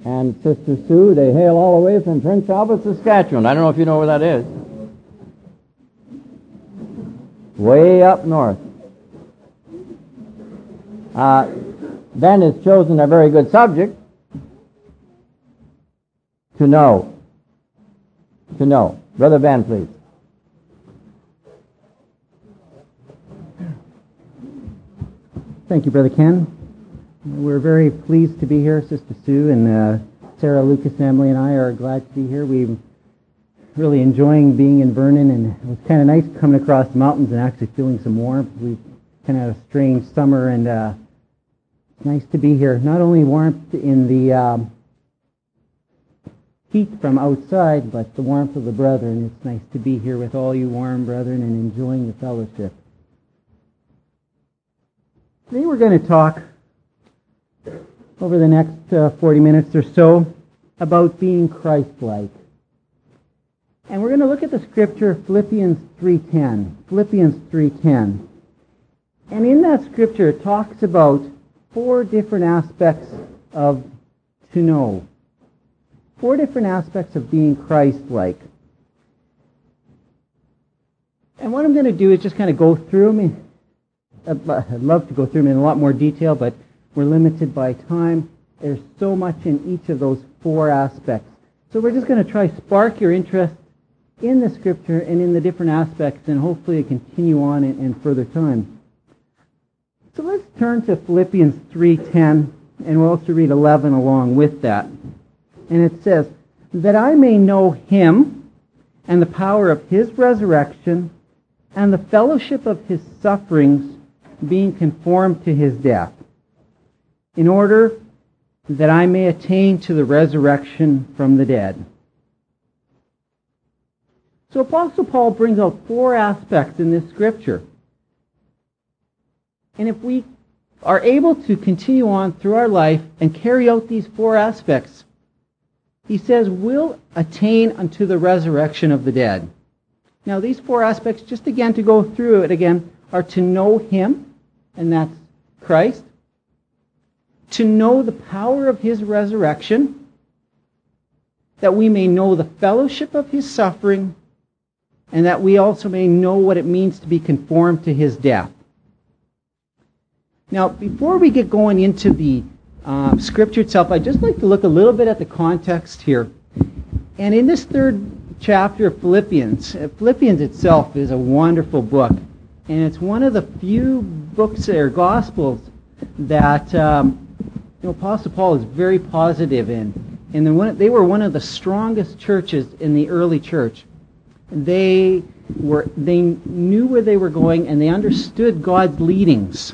and Sister Sue. They hail all the way from Prince Albert, Saskatchewan. I don't know if you know where that is. Way up north. Ben has chosen a very good subject. To know. To know. Brother Ben, please. Thank you, Brother Ken. We're very pleased to be here. Sister Sue and Sarah, Lucas, Emily, and I are glad to be here. We're really enjoying being in Vernon, and it was kind of nice coming across the mountains and actually feeling some warmth. We've kind of had a strange summer, and it's nice to be here. Not only warmth in the heat from outside, but the warmth of the brethren. It's nice to be here with all you warm brethren and enjoying the fellowship. Today we're going to talk over the next 40 minutes or so about being Christ-like. And we're going to look at the scripture Philippians 3:10. Philippians 3:10. And in that scripture it talks about 4 different aspects of to know. 4 different aspects of being Christ-like. And what I'm going to do is just kind of go through them. I'd love to go through them in a lot more detail, but we're limited by time. There's so much in each of those 4 aspects. So we're just going to try to spark your interest in the scripture and in the different aspects, and hopefully continue on in further time. So let's turn to Philippians 3:10, and we'll also read 11 along with that. And it says, that I may know Him and the power of His resurrection and the fellowship of His sufferings, being conformed to His death, in order that I may attain to the resurrection from the dead. So Apostle Paul brings out 4 aspects in this scripture. And if we are able to continue on through our life and carry out these 4 aspects, he says we'll attain unto the resurrection of the dead. Now these 4 aspects, just again to go through it again, are to know Him, and that's Christ. To know the power of His resurrection, that we may know the fellowship of His suffering, and that we also may know what it means to be conformed to His death. Now, before we get going into the scripture itself, I'd just like to look a little bit at the context here. And in this 3rd chapter of Philippians, Philippians itself is a wonderful book. And it's one of the few books or Gospels that Apostle Paul is very positive in. And they were one of the strongest churches in the early church. They knew where they were going, and they understood God's leadings.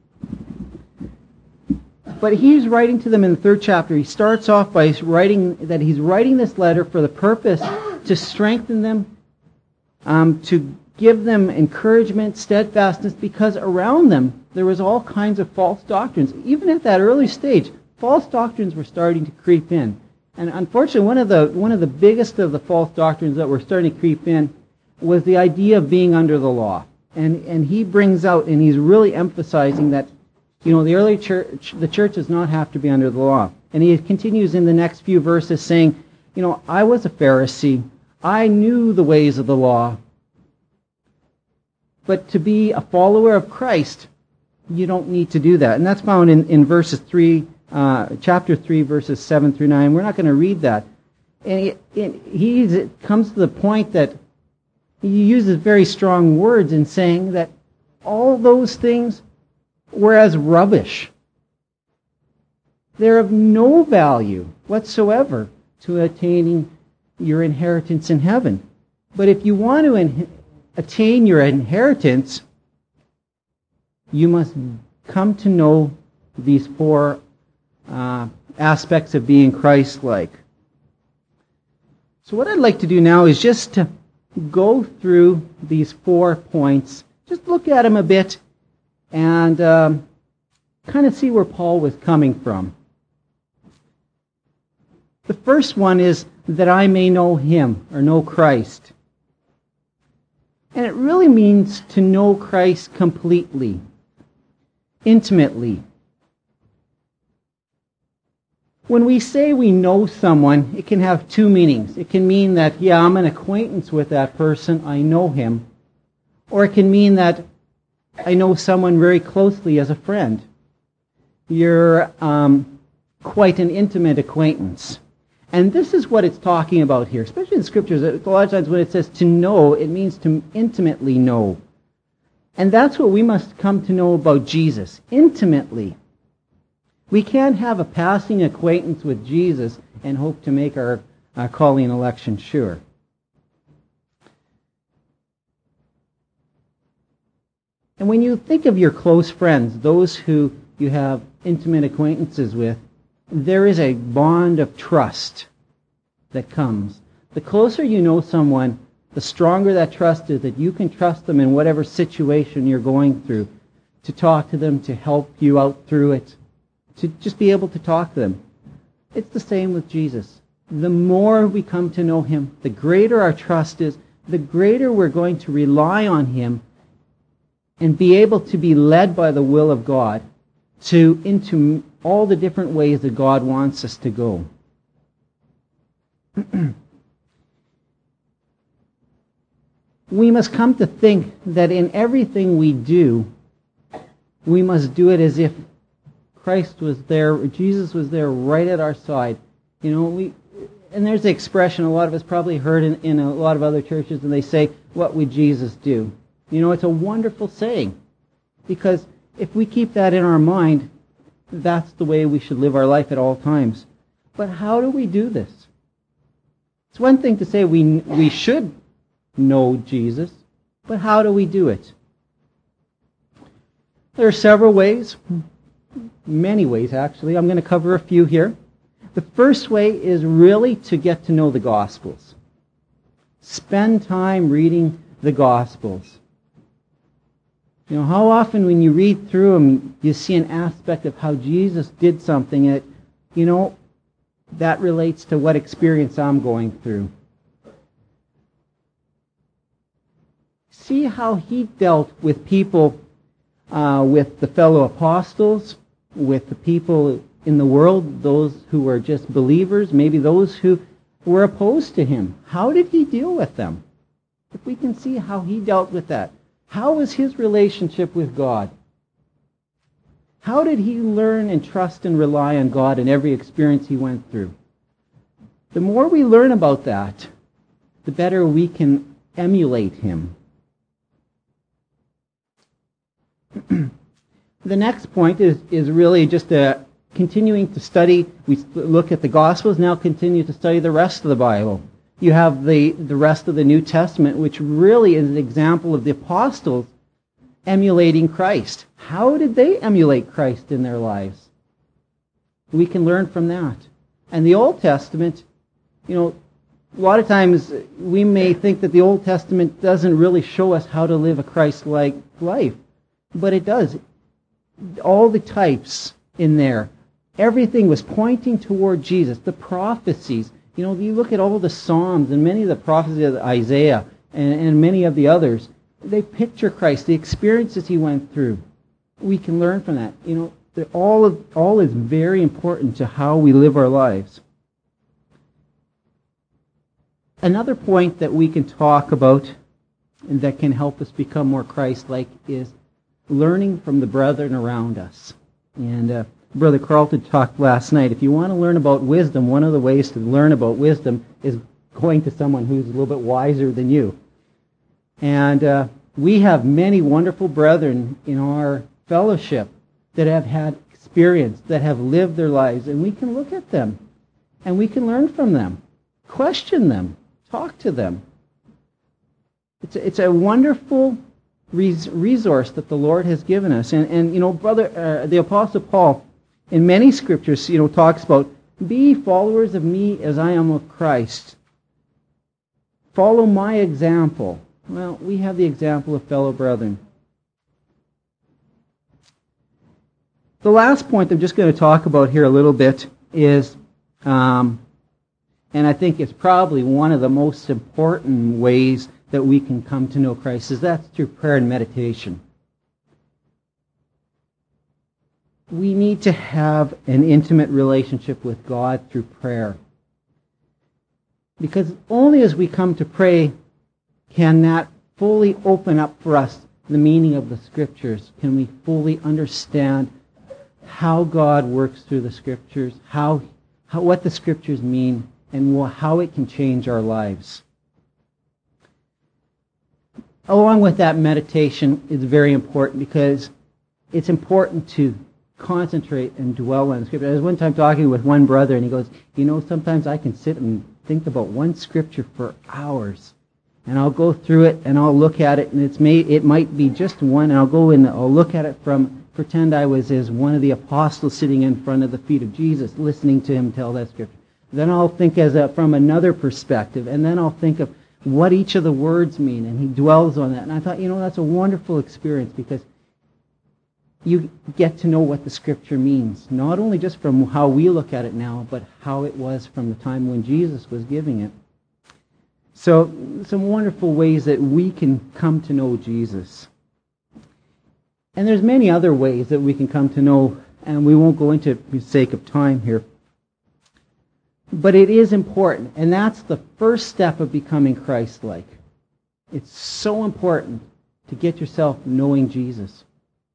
But he's writing to them in the 3rd chapter. He starts off by writing that he's writing this letter for the purpose to strengthen them, to give them encouragement, steadfastness, because around them there was all kinds of false doctrines. Even at that early stage, false doctrines were starting to creep in. And unfortunately, one of the biggest of the false doctrines that were starting to creep in was the idea of being under the law. And he brings out, and he's really emphasizing that, the early church, the church does not have to be under the law. And he continues in the next few verses saying, I was a Pharisee. I knew the ways of the law. But to be a follower of Christ, you don't need to do that. And that's found in verses 3, chapter 3, verses 7 through 9. We're not going to read that. And he comes to the point that he uses very strong words in saying that all those things were as rubbish. They're of no value whatsoever to attaining your inheritance in heaven. But if you want to attain your inheritance, you must come to know these 4 aspects of being Christ-like. So what I'd like to do now is just to go through these 4 points, just look at them a bit, and kind of see where Paul was coming from. The first one is that I may know Him, or know Christ. And it really means to know Christ completely, intimately. When we say we know someone, it can have two meanings. It can mean that, yeah, I'm an acquaintance with that person, I know him. Or it can mean that I know someone very closely as a friend. You're quite an intimate acquaintance. And this is what it's talking about here, especially in the Scriptures. A lot of times when it says to know, it means to intimately know. And that's what we must come to know about Jesus, intimately. We can't have a passing acquaintance with Jesus and hope to make our calling and election sure. And when you think of your close friends, those who you have intimate acquaintances with, there is a bond of trust that comes. The closer you know someone, the stronger that trust is, that you can trust them in whatever situation you're going through, to talk to them, to help you out through it, to just be able to talk to them. It's the same with Jesus. The more we come to know him, the greater our trust is, the greater we're going to rely on him and be able to be led by the will of God into all the different ways that God wants us to go. We must come to think that in everything we do, we must do it as if Christ was there, Jesus was there right at our side. You know, and there's the expression a lot of us probably heard in a lot of other churches, and they say, "What would Jesus do?" You know, it's a wonderful saying, because if we keep that in our mind, that's the way we should live our life at all times. But how do we do this? It's one thing to say we should know Jesus, but how do we do it? There are several ways, many ways actually. I'm going to cover a few here. The first way is really to get to know the Gospels. Spend time reading the Gospels. You know, how often when you read through them, you see an aspect of how Jesus did something that, you know, that relates to what experience I'm going through. See how he dealt with people, with the fellow apostles, with the people in the world, those who were just believers, maybe those who were opposed to him. How did he deal with them? If we can see how he dealt with that. How was his relationship with God? How did he learn and trust and rely on God in every experience he went through? The more we learn about that, the better we can emulate him. The next point is really just continuing to study. We look at the Gospels, now continue to study the rest of the Bible. You have the rest of the New Testament, which really is an example of the apostles emulating Christ. How did they emulate Christ in their lives? We can learn from that. And the Old Testament, you know, a lot of times we may think that the Old Testament doesn't really show us how to live a Christ-like life. But it does. All the types in there, everything was pointing toward Jesus. The prophecies, you know, you look at all the Psalms and many of the prophecies of Isaiah and many of the others, they picture Christ, the experiences he went through. We can learn from that. You know, all is very important to how we live our lives. Another point that we can talk about and that can help us become more Christ-like is learning from the brethren around us. And Brother Carlton talked last night. If you want to learn about wisdom, one of the ways to learn about wisdom is going to someone who's a little bit wiser than you. And we have many wonderful brethren in our fellowship that have had experience, that have lived their lives, and we can look at them, and we can learn from them, question them, talk to them. It's a wonderful resource that the Lord has given us. And you know, the Apostle Paul, in many scriptures, you know, talks about, be followers of me as I am of Christ. Follow my example. Well, we have the example of fellow brethren. The last point I'm just going to talk about here a little bit is, and I think it's probably one of the most important ways that we can come to know Christ, is that's through prayer and meditation. we need to have an intimate relationship with God through prayer. Because only as we come to pray can that fully open up for us the meaning of the Scriptures. Can we fully understand how God works through the Scriptures, what the Scriptures mean, and how it can change our lives. Along with that, meditation is very important because it's important to concentrate and dwell on the Scripture. I was one time talking with one brother, and he goes, sometimes I can sit and think about one Scripture for hours. And I'll go through it, and I'll look at it, and it might be just one, and I'll go and I'll look at it pretend I was as one of the apostles sitting in front of the feet of Jesus, listening to him tell that Scripture. Then I'll think from another perspective, and then I'll think of what each of the words mean, and he dwells on that. And I thought, that's a wonderful experience because you get to know what the Scripture means, not only just from how we look at it now, but how it was from the time when Jesus was giving it. So, some wonderful ways that we can come to know Jesus. And there's many other ways that we can come to know, and we won't go into it for the sake of time here. But it is important, and that's the first step of becoming Christ-like. It's so important to get yourself knowing Jesus.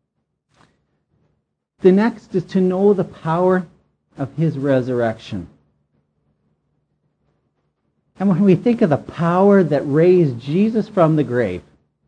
The next is to know the power of His resurrection. And when we think of the power that raised Jesus from the grave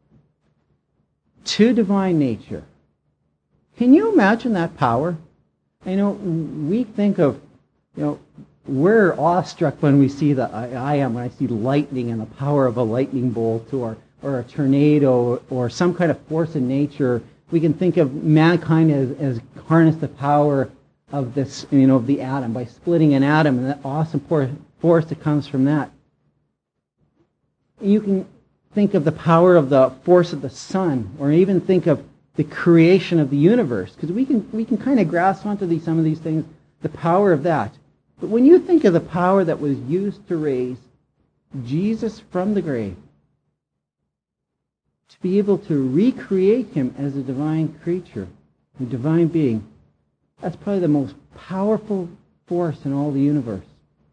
to divine nature, can you imagine that power? We think of, we're awestruck when we see when I see lightning and the power of a lightning bolt or a tornado or some kind of force in nature. We can think of mankind as harness the power of this, of the atom by splitting an atom and that awesome force that comes from that. You can think of the power of the force of the sun, or even think of the creation of the universe, because we can kind of grasp onto some of these things, the power of that. But when you think of the power that was used to raise Jesus from the grave, to be able to recreate him as a divine creature, a divine being, that's probably the most powerful force in all the universe.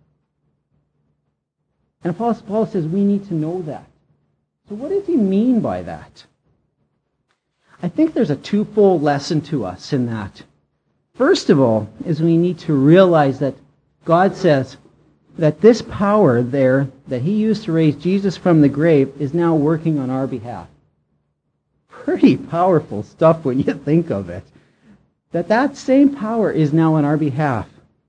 And Apostle Paul says we need to know that. So what does he mean by that? I think there's a twofold lesson to us in that. First of all, is we need to realize that God says that this power there that he used to raise Jesus from the grave is now working on our behalf. Pretty powerful stuff when you think of it. That same power is now on our behalf.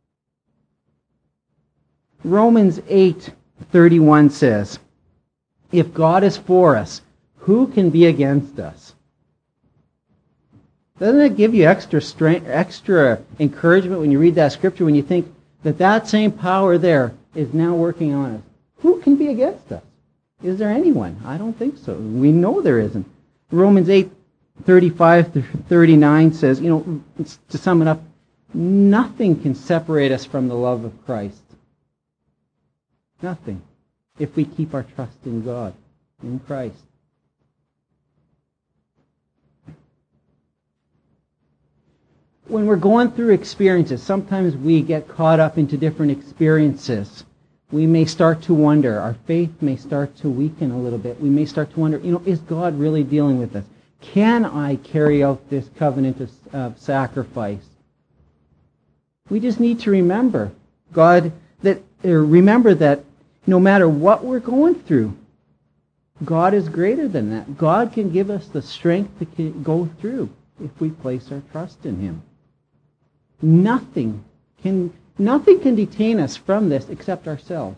Romans 8:31 says, "If God is for us, who can be against us?" Doesn't it give you extra strength, extra encouragement when you read that scripture, when you think that same power there is now working on us? Who can be against us? Is there anyone? I don't think so. We know there isn't. Romans 8:35-39 says, to sum it up, nothing can separate us from the love of Christ. Nothing. If we keep our trust in God, in Christ. When we're going through experiences, sometimes we get caught up into different experiences. We may start to wonder. Our faith may start to weaken a little bit. We may start to wonder, is God really dealing with us? Can I carry out this covenant of sacrifice? We just need to remember, remember that no matter what we're going through, God is greater than that. God can give us the strength to go through if we place our trust in him. Nothing can detain us from this except ourselves.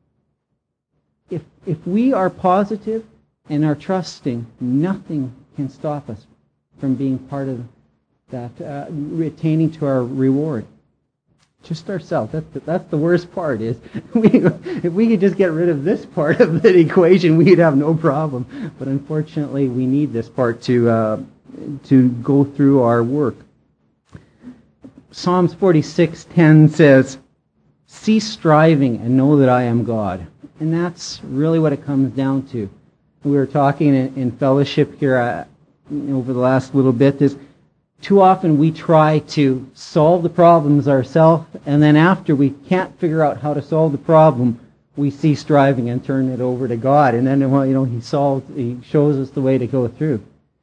If we are positive and are trusting, nothing can stop us from being part of that, attaining to our reward. Just ourselves. That's the worst part. Is if we could just get rid of this part of the equation, we'd have no problem. But unfortunately, we need this part to go through our work. Psalms 46:10 says, "Cease striving and know that I am God." And that's really what it comes down to. We were talking in fellowship here over the last little bit. Is too often we try to solve the problems ourselves, and then after we can't figure out how to solve the problem, we cease striving and turn it over to God. And then, He shows us the way to go through.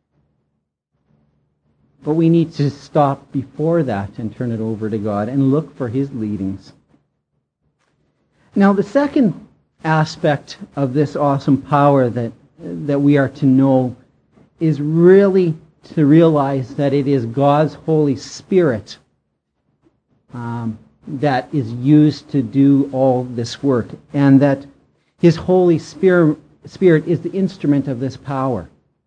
But we need to stop before that and turn it over to God and look for His leadings. Now, the second aspect of this awesome power that we are to know is really to realize that it is God's Holy Spirit that is used to do all this work, and that His Holy Spirit is the instrument of this power.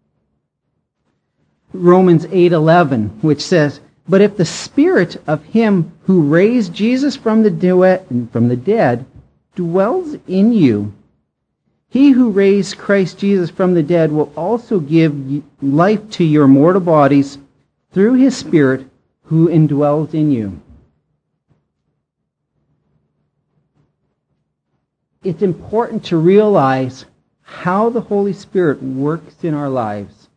Romans 8:11, which says, "But if the Spirit of Him who raised Jesus from the dead dwells in you, He who raised Christ Jesus from the dead will also give life to your mortal bodies through His Spirit who indwells in you." It's important to realize how the Holy Spirit works in our lives,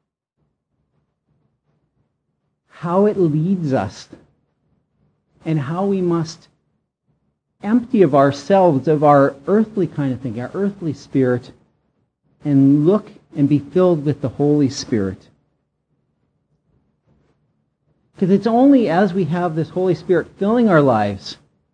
how it leads us, and how we must empty of ourselves, of our earthly kind of thing, our earthly spirit, and look and be filled with the Holy Spirit. Because it's only as we have this Holy Spirit filling our lives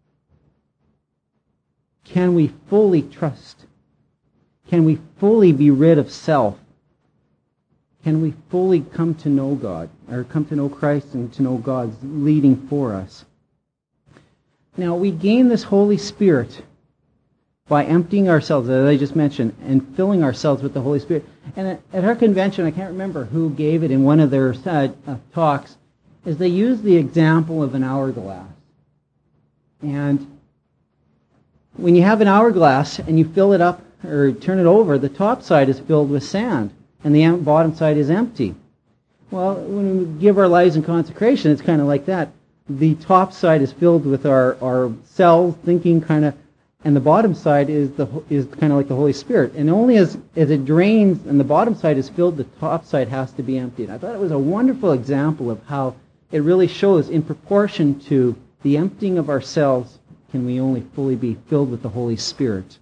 can we fully trust, can we fully be rid of self, can we fully come to know God, or come to know Christ and to know God's leading for us. Now, we gain this Holy Spirit by emptying ourselves, as I just mentioned, and filling ourselves with the Holy Spirit. And at our convention, I can't remember who gave it in one of their talks, is they used the example of an hourglass. And when you have an hourglass and you fill it up or turn it over, the top side is filled with sand and the bottom side is empty. Well, when we give our lives in consecration, it's kind of like that. The top side is filled with our cells, thinking kind of, and the bottom side is kind of like the Holy Spirit. And only as it drains and the bottom side is filled, the top side has to be emptied. I thought it was a wonderful example of how it really shows, in proportion to the emptying of ourselves, can we only fully be filled with the Holy Spirit.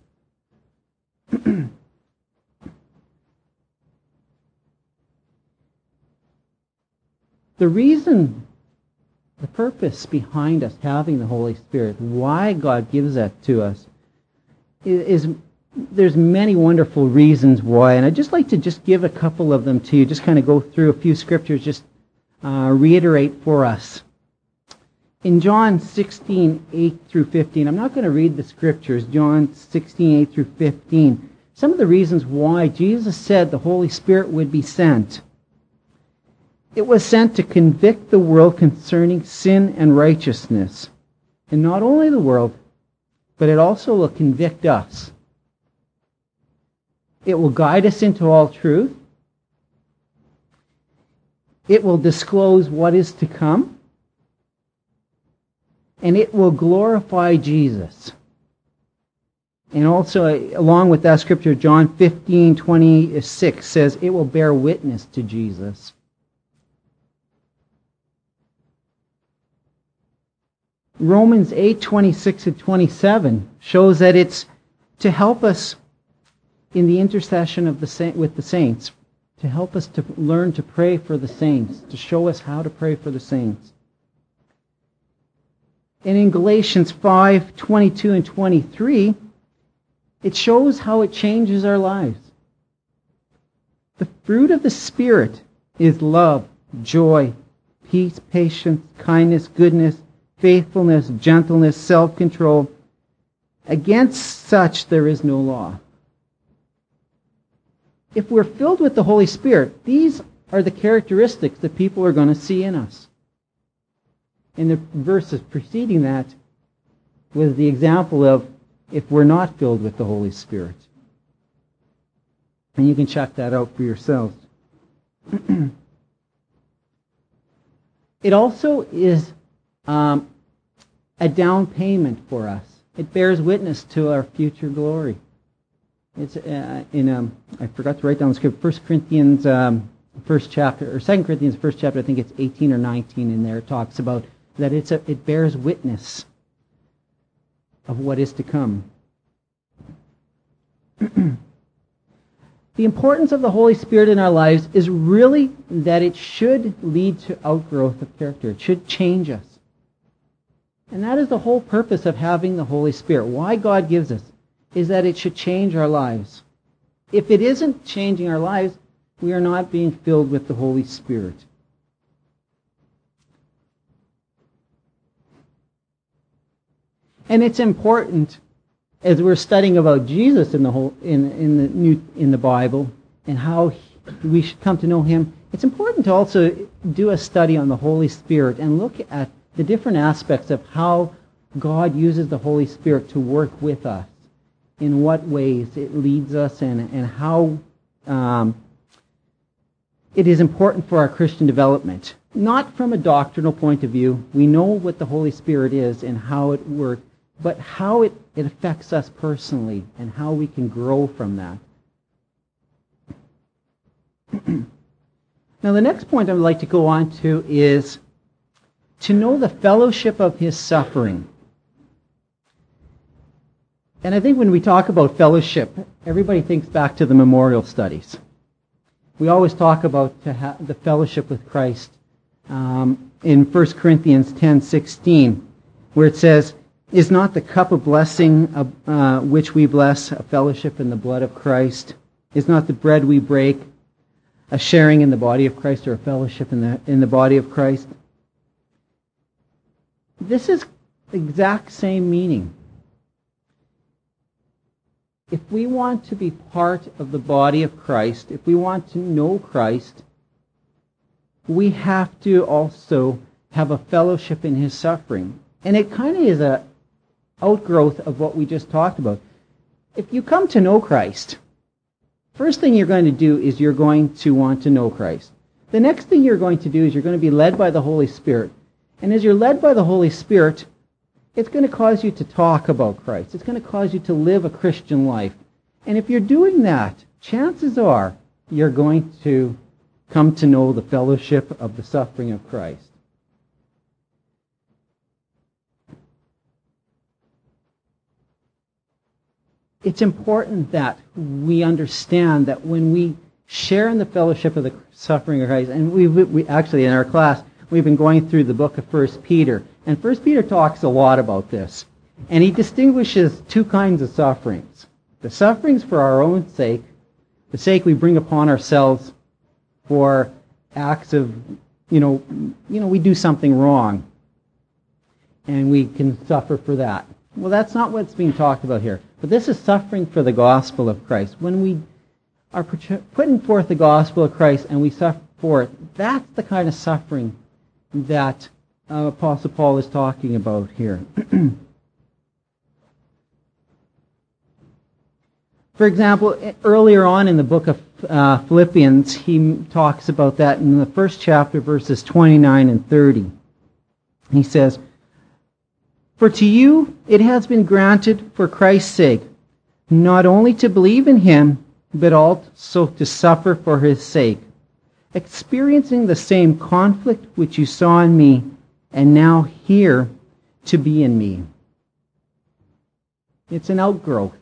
The purpose behind us having the Holy Spirit, why God gives that to us, is there's many wonderful reasons why, and I'd just like to just give a couple of them to you, just kind of go through a few scriptures, just reiterate for us. In John 16:8 through 15, I'm not going to read the scriptures, John 16:8 through 15, some of the reasons why Jesus said the Holy Spirit would be sent. It was sent to convict the world concerning sin and righteousness. And not only the world, but it also will convict us. It will guide us into all truth. It will disclose what is to come. And it will glorify Jesus. And also, along with that scripture, John 15:26 says it will bear witness to Jesus. Romans 8:26 and 27 shows that it's to help us in the intercession of with the saints, to help us to learn to pray for the saints, to show us how to pray for the saints. And in Galatians 5:22 and 23, it shows how it changes our lives. The fruit of the Spirit is love, joy, peace, patience, kindness, goodness, faithfulness, gentleness, self-control. Against such there is no law. If we're filled with the Holy Spirit, these are the characteristics that people are going to see in us. In the verses preceding that was the example of if we're not filled with the Holy Spirit. And you can check that out for yourselves. It also is a down payment for us. It bears witness to our future glory. It's I forgot to write down the script. 1 Corinthians first chapter, or 2 Corinthians first chapter, I think it's 18 or 19 in there, talks about that it bears witness of what is to come. The importance of the Holy Spirit in our lives is really that it should lead to outgrowth of character. It should change us. And that is the whole purpose of having the Holy Spirit. Why God gives us is that it should change our lives. If it isn't changing our lives, we are not being filled with the Holy Spirit. And it's important, as we're studying about Jesus in the Bible and how we should come to know Him, it's important to also do a study on the Holy Spirit and look at the different aspects of how God uses the Holy Spirit to work with us, in what ways it leads us, and how it is important for our Christian development. Not from a doctrinal point of view. We know what the Holy Spirit is and how it works, but how it affects us personally and how we can grow from that. Now, the next point I would like to go on to is to know the fellowship of His suffering. And I think when we talk about fellowship, everybody thinks back to the memorial studies. We always talk about the fellowship with Christ in 1 Corinthians 10:16, where it says, "Is not the cup of blessing which we bless a fellowship in the blood of Christ? Is not the bread we break a sharing in the body of Christ, or a fellowship in the body of Christ?" This is the exact same meaning. If we want to be part of the body of Christ, if we want to know Christ, we have to also have a fellowship in His suffering. And it kind of is a outgrowth of what we just talked about. If you come to know Christ, first thing you're going to do is you're going to want to know Christ. The next thing you're going to do is you're going to be led by the Holy Spirit. And as you're led by the Holy Spirit, it's going to cause you to talk about Christ. It's going to cause you to live a Christian life. And if you're doing that, chances are you're going to come to know the fellowship of the suffering of Christ. It's important that we understand that when we share in the fellowship of the suffering of Christ, and we actually in our class, we've been going through the book of 1 Peter. And 1 Peter talks a lot about this. And he distinguishes two kinds of sufferings. The sufferings for our own sake, the sake we bring upon ourselves for acts of, we do something wrong. And we can suffer for that. Well, that's not what's being talked about here. But this is suffering for the gospel of Christ. When we are putting forth the gospel of Christ and we suffer for it, that's the kind of suffering that Apostle Paul is talking about here. For example, earlier on in the book of Philippians, he talks about that in the first chapter, verses 29 and 30. He says, "For to you it has been granted for Christ's sake, not only to believe in Him, but also to suffer for His sake, experiencing the same conflict which you saw in me, and now here to be in me." It's an outgrowth.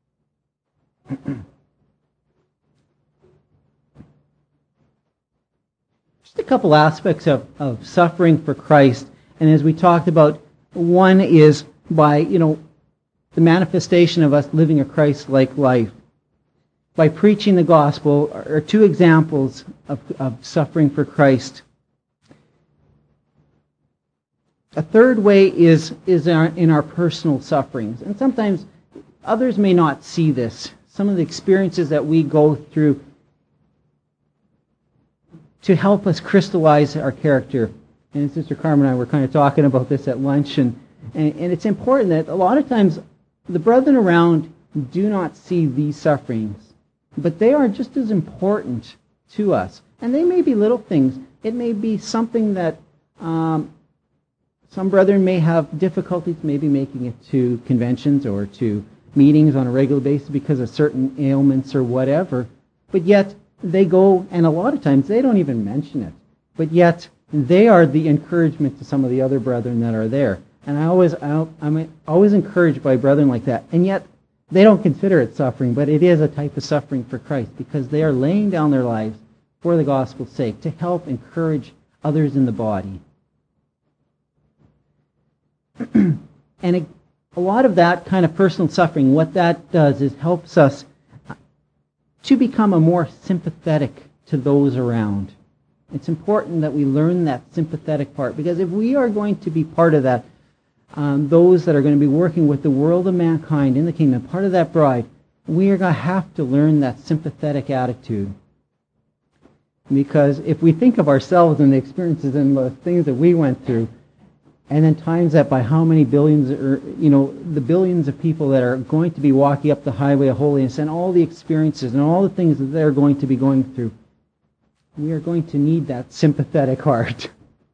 Just a couple aspects of suffering for Christ. And as we talked about, one is by, the manifestation of us living a Christ-like life. By preaching the gospel are two examples of suffering for Christ. A third way is in our personal sufferings. And sometimes others may not see this. Some of the experiences that we go through to help us crystallize our character. And Sister Carmen and I were kind of talking about this at lunch. And it's important that a lot of times the brethren around do not see these sufferings. But they are just as important to us. And they may be little things. It may be something that some brethren may have difficulties maybe making it to conventions or to meetings on a regular basis because of certain ailments or whatever. But yet, they go, and a lot of times they don't even mention it, but yet they are the encouragement to some of the other brethren that are there. And I'm always encouraged by brethren like that, and yet they don't consider it suffering, but it is a type of suffering for Christ, because they are laying down their lives for the gospel's sake, to help encourage others in the body. And a lot of that kind of personal suffering, what that does is helps us to become a more sympathetic to those around. It's important that we learn that sympathetic part, because if we are going to be part of that, those that are going to be working with the world of mankind in the kingdom, part of that bride, we are going to have to learn that sympathetic attitude. Because if we think of ourselves and the experiences and the things that we went through, and then times that by how many billions, or the billions of people that are going to be walking up the highway of holiness, and all the experiences and all the things that they're going to be going through, we are going to need that sympathetic heart.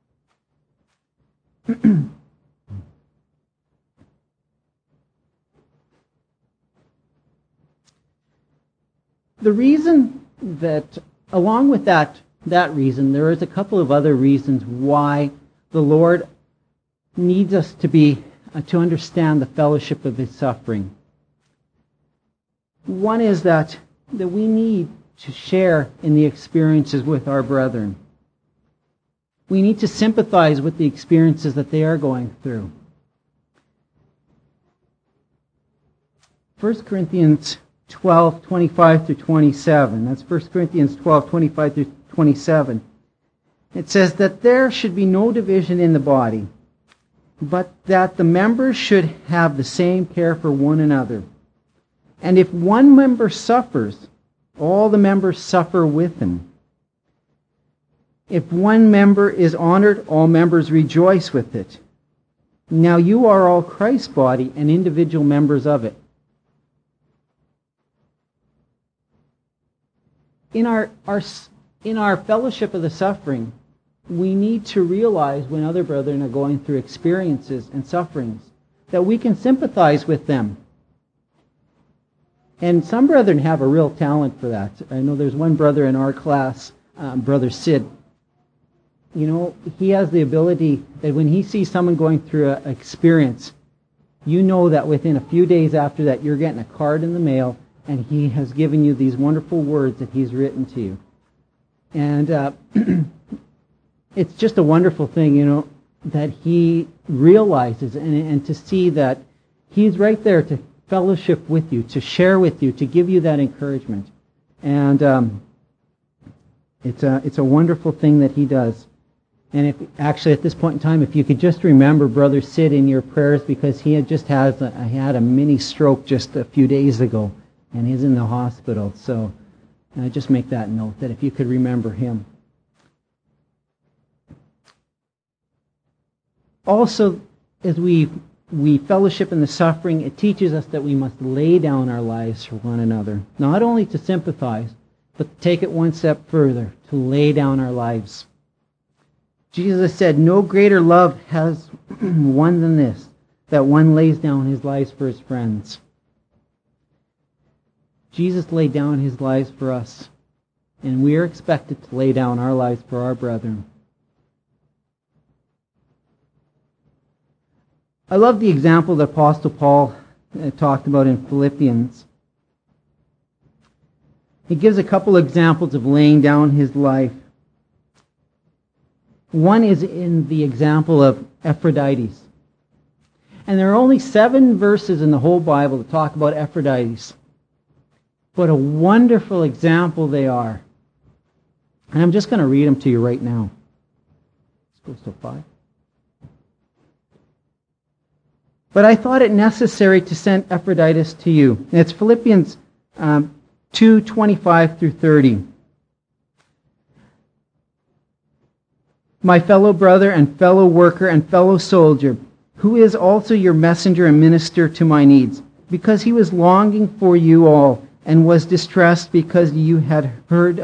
The reason that, along with that reason, there is a couple of other reasons why the Lord needs us to understand the fellowship of His suffering. One is that we need to share in the experiences with our brethren. We need to sympathize with the experiences that they are going through. 1 Corinthians 12:25 through 27. That's 1 Corinthians 12:25 through 27. It says that there should be no division in the body, but that the members should have the same care for one another. And if one member suffers, all the members suffer with him. If one member is honored, all members rejoice with it. Now you are all Christ's body and individual members of it. In our fellowship of the suffering, we need to realize when other brethren are going through experiences and sufferings that we can sympathize with them. And some brethren have a real talent for that. I know there's one brother in our class, Brother Sid. He has the ability that when he sees someone going through an experience, you know that within a few days after that you're getting a card in the mail, and he has given you these wonderful words that he's written to you. And it's just a wonderful thing, that he realizes, and to see that he's right there to fellowship with you, to share with you, to give you that encouragement. And it's a wonderful thing that he does. And if actually at this point in time, if you could just remember Brother Sid in your prayers, because he had had a mini stroke just a few days ago, and he's in the hospital. So just make that note, that if you could remember him. Also, as we fellowship in the suffering, it teaches us that we must lay down our lives for one another. Not only to sympathize, but to take it one step further, to lay down our lives. Jesus said, "No greater love has one than this, that one lays down his life for his friends." Jesus laid down his life for us, and we are expected to lay down our lives for our brethren. I love the example that Apostle Paul talked about in Philippians. He gives a couple examples of laying down his life. One is in the example of Epaphroditus. And there are only 7 verses in the whole Bible that talk about Epaphroditus. What a wonderful example they are. And I'm just going to read them to you right now. Let's go to 5. But I thought it necessary to send Epaphroditus to you. And it's Philippians 2:25 through 30. My fellow brother and fellow worker and fellow soldier, who is also your messenger and minister to my needs, because he was longing for you all and was distressed because you had heard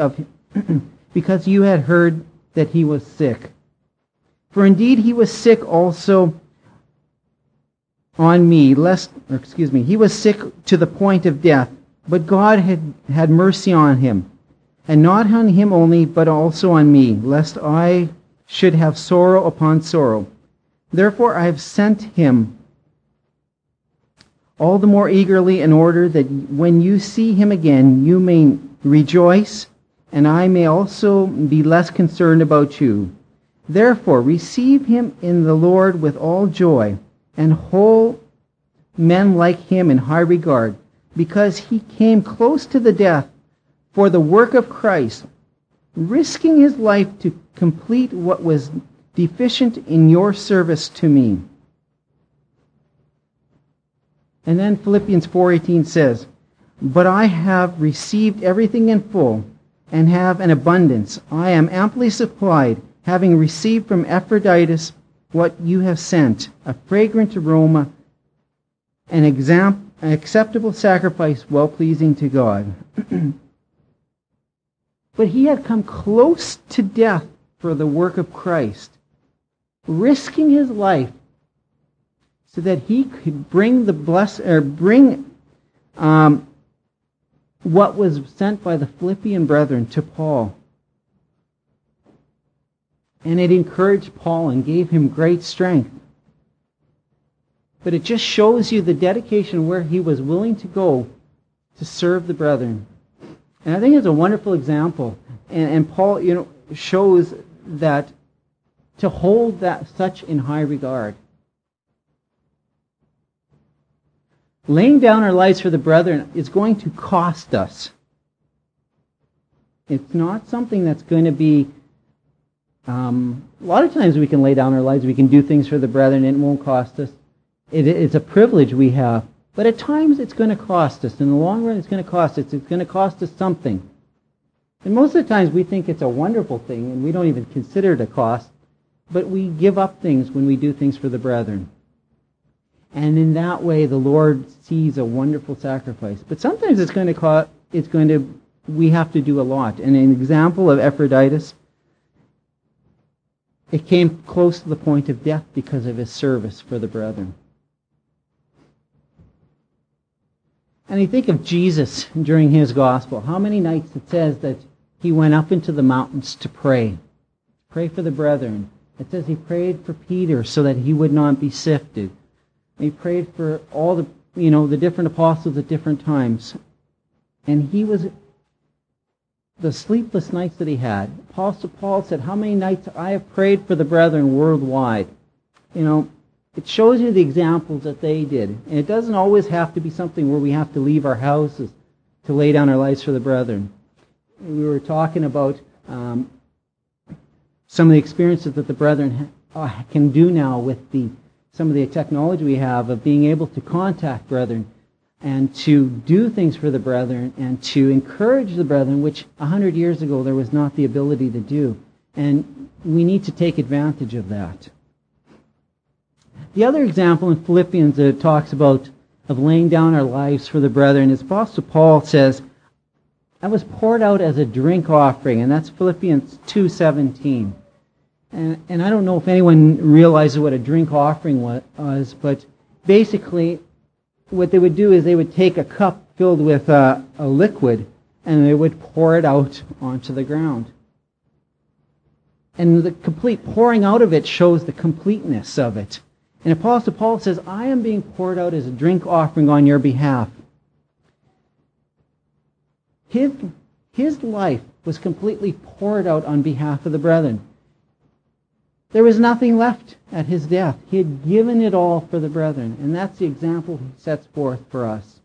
that he was sick. For indeed he was sick also on me, he was sick to the point of death, but God had mercy on him. and not on him only, but also on me, lest I should have sorrow upon sorrow. Therefore I have sent him all the more eagerly, in order that when you see him again, you may rejoice, and I may also be less concerned about you. Therefore receive him in the Lord with all joy, and hold men like him in high regard, because he came close to the death for the work of Christ, risking his life to complete what was deficient in your service to me. And then Philippians 4:18 says, But I have received everything in full, and have an abundance. I am amply supplied, having received from Epaphroditus what you have sent, a fragrant aroma, an acceptable sacrifice, well-pleasing to God. But he had come close to death for the work of Christ, risking his life so that he could bring what was sent by the Philippian brethren to Paul. And it encouraged Paul and gave him great strength. But it just shows you the dedication where he was willing to go to serve the brethren. And I think it's a wonderful example. And Paul, shows that to hold that such in high regard. Laying down our lives for the brethren is going to cost us. It's not something that's going to be... a lot of times we can lay down our lives, we can do things for the brethren, and it won't cost us. It's a privilege we have. But at times it's going to cost us. In the long run, it's going to cost us. It's going to cost us something. And most of the times we think it's a wonderful thing, and we don't even consider it a cost. But we give up things when we do things for the brethren. And in that way, the Lord sees a wonderful sacrifice. But sometimes we have to do a lot. And an example of Epaphroditus, it came close to the point of death because of his service for the brethren. And you think of Jesus during his gospel. How many nights it says that he went up into the mountains to pray for the brethren. It says he prayed for Peter so that he would not be sifted. He prayed for all the different apostles at different times. And the sleepless nights that he had. Apostle Paul said, how many nights I have prayed for the brethren worldwide. It shows you the examples that they did. And it doesn't always have to be something where we have to leave our houses to lay down our lives for the brethren. We were talking about some of the experiences that the brethren can do now with some of the technology we have of being able to contact brethren and to do things for the brethren and to encourage the brethren, which 100 years ago there was not the ability to do. And we need to take advantage of that. The other example in Philippians that it talks about of laying down our lives for the brethren is Apostle Paul says, I was poured out as a drink offering, and that's Philippians 2:17. And I don't know if anyone realizes what a drink offering was, but basically what they would do is they would take a cup filled with a liquid and they would pour it out onto the ground. And the complete pouring out of it shows the completeness of it. And Apostle Paul says, I am being poured out as a drink offering on your behalf. His life was completely poured out on behalf of the brethren. There was nothing left at his death. He had given it all for the brethren. And that's the example he sets forth for us.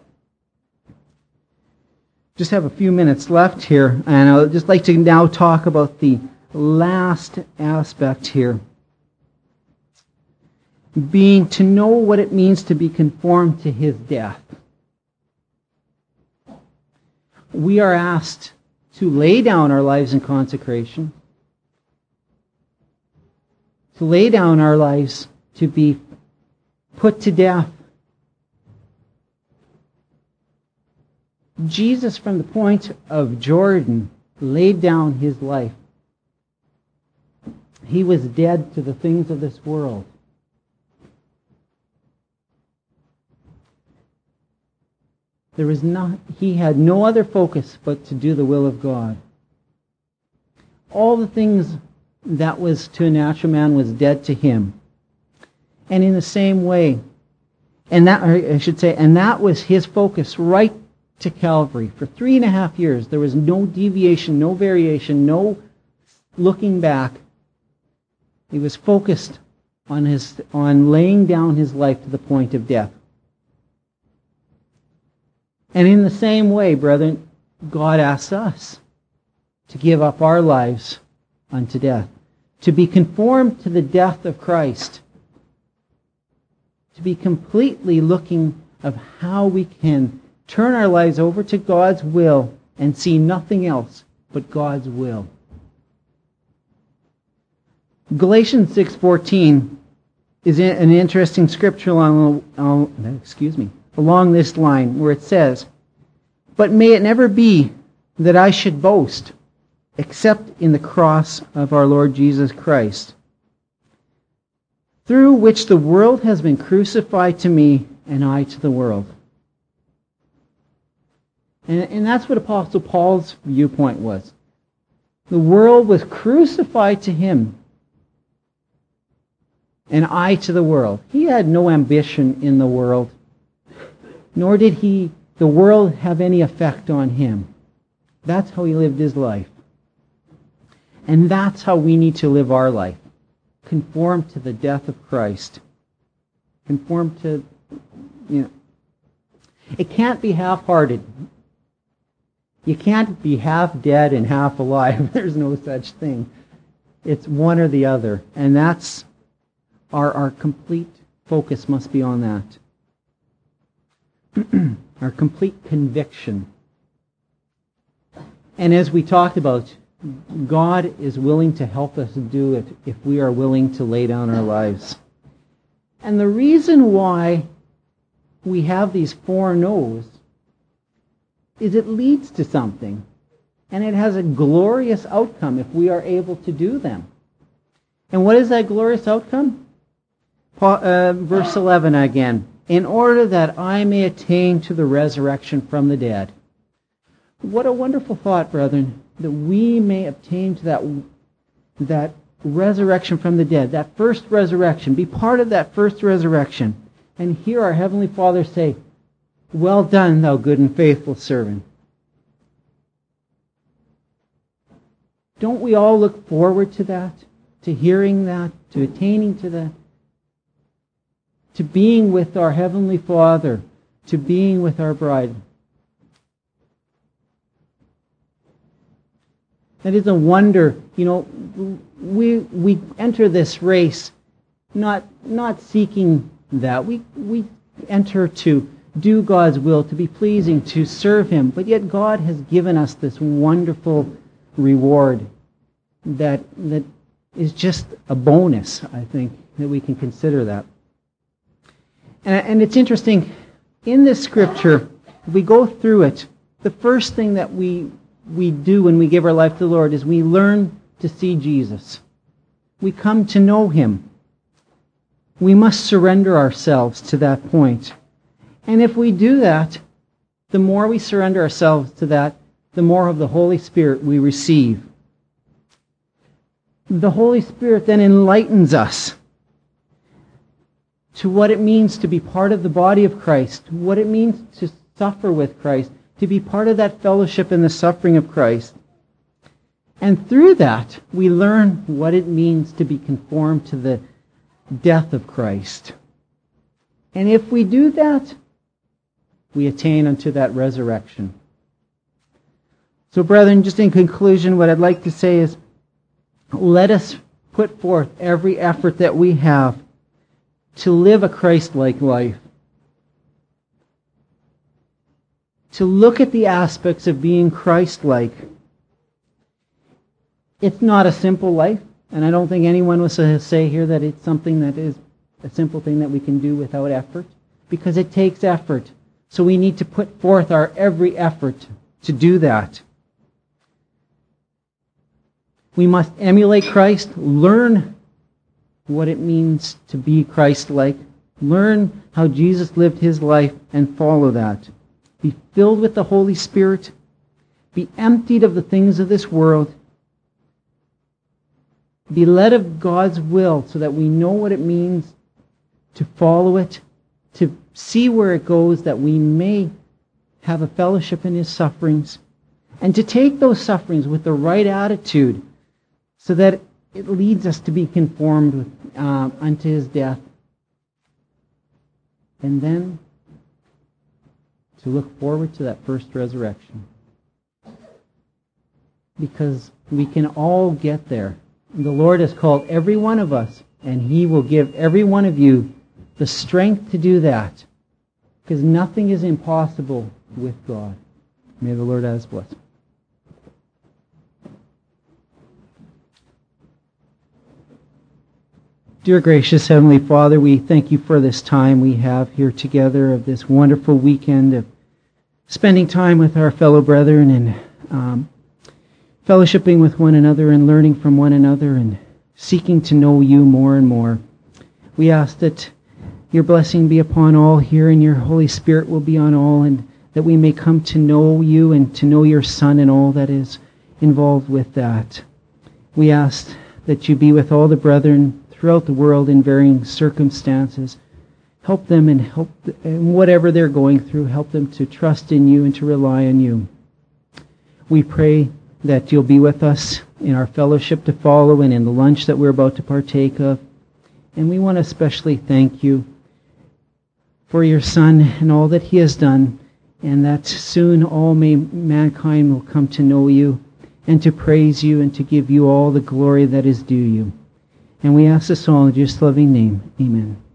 Just have a few minutes left here. And I'd just like to now talk about the last aspect here. Being to know what it means to be conformed to his death. We are asked to lay down our lives in consecration. To lay down our lives to be put to death. Jesus, from the point of Jordan, laid down his life. He was dead to the things of this world. He had no other focus but to do the will of God. All the things that was to a natural man was dead to him. And in the same way, and that was his focus right to Calvary. For 3.5 years, there was no deviation, no variation, no looking back. He was focused on laying down his life to the point of death. And in the same way, brethren, God asks us to give up our lives unto death, to be conformed to the death of Christ, to be completely looking of how we can turn our lives over to God's will and see nothing else but God's will. Galatians 6:14 is an interesting scripture along this line where it says, "But may it never be that I should boast except in the cross of our Lord Jesus Christ, through which the world has been crucified to me and I to the world." And that's what Apostle Paul's viewpoint was. The world was crucified to him and I to the world. He had no ambition in the world, nor did the world have any effect on him. That's how he lived his life. And that's how we need to live our life. Conform to the death of Christ. Conform to, it can't be half-hearted. You can't be half dead and half alive. There's no such thing. It's one or the other. And that's our complete focus must be on that. Our complete conviction. And as we talked about, God is willing to help us do it if we are willing to lay down our lives. And the reason why we have these 4 no's is it leads to something. And it has a glorious outcome if we are able to do them. And what is that glorious outcome? Verse 11 again. "In order that I may attain to the resurrection from the dead." What a wonderful thought, brethren, that we may obtain to that resurrection from the dead, that first resurrection, be part of that first resurrection, and hear our Heavenly Father say, "Well done, thou good and faithful servant." Don't we all look forward to that, to hearing that, to attaining to that, to being with our Heavenly Father, to being with our bride? That is a wonder. We enter this race not seeking that. We enter to do God's will, to be pleasing, to serve Him. But yet God has given us this wonderful reward that is just a bonus, I think, that we can consider that. And it's interesting, in this scripture, if we go through it, the first thing that we do when we give our life to the Lord is we learn to see Jesus. We come to know Him. We must surrender ourselves to that point. And if we do that, the more we surrender ourselves to that, the more of the Holy Spirit we receive. The Holy Spirit then enlightens us to what it means to be part of the body of Christ, what it means to suffer with Christ, to be part of that fellowship in the suffering of Christ. And through that, we learn what it means to be conformed to the death of Christ. And if we do that, we attain unto that resurrection. So, brethren, just in conclusion, what I'd like to say is, let us put forth every effort that we have to live a Christ-like life. To look at the aspects of being Christ-like. It's not a simple life, and I don't think anyone will say here that it's something that is a simple thing that we can do without effort, because it takes effort. So we need to put forth our every effort to do that. We must emulate Christ, learn what it means to be Christ-like, learn how Jesus lived His life, and follow that. be filled with the Holy Spirit, be emptied of the things of this world, be led of God's will so that we know what it means to follow it, to see where it goes, that we may have a fellowship in His sufferings, and to take those sufferings with the right attitude so that it leads us to be conformed unto His death. And then to look forward to that first resurrection. Because we can all get there. The Lord has called every one of us, and He will give every one of you the strength to do that. Because nothing is impossible with God. May the Lord add His blessing. Dear gracious Heavenly Father, we thank You for this time we have here together, of this wonderful weekend of spending time with our fellow brethren and fellowshipping with one another and learning from one another and seeking to know You more and more. We ask that Your blessing be upon all here and Your Holy Spirit will be on all, and that we may come to know You and to know Your Son and all that is involved with that. We ask that You be with all the brethren throughout the world in varying circumstances. Help them and whatever they're going through, help them to trust in You and to rely on You. We pray that You'll be with us in our fellowship to follow and in the lunch that we're about to partake of. And we want to especially thank You for Your Son and all that He has done, and that soon all mankind will come to know You and to praise You and to give You all the glory that is due You. And we ask this all in Jesus' loving name. Amen.